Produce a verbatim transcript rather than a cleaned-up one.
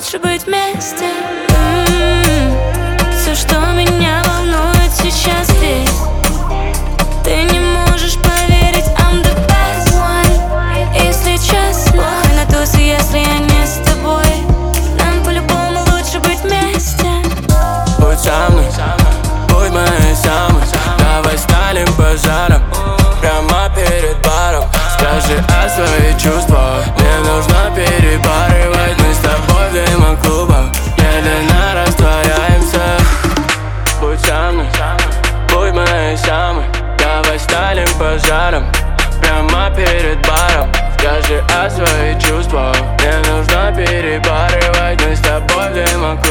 лучше быть вместе. М-м-м. Все, что меня волнует сейчас здесь. Ты не можешь поверить, I'm the best one. Если честно, плохо на тусе, если я не с тобой. Нам по-любому лучше быть вместе. Будь со мной, будь моей самой. Давай станем пожаром прямо перед баром. Скажи о своих чувствах. Мне нужно перебарывать. Мы с тобой в дыма-клубах медленно растворяемся. Будь со мной, будь моей самой. Давай станем пожаром прямо перед баром. Скажи о своих чувствах. Мне нужно перебарывать. Мы с тобой в дыма-клубах